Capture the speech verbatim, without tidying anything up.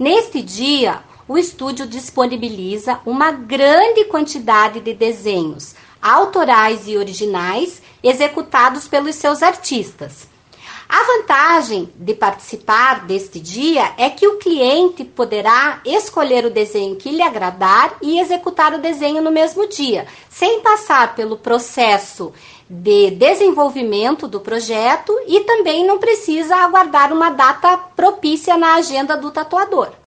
Neste dia, o estúdio disponibiliza uma grande quantidade de desenhos autorais e originais executados pelos seus artistas. A vantagem de participar deste dia é que o cliente poderá escolher o desenho que lhe agradar e executar o desenho no mesmo dia, sem passar pelo processo de desenvolvimento do projeto e também não precisa aguardar uma data propícia na agenda do tatuador.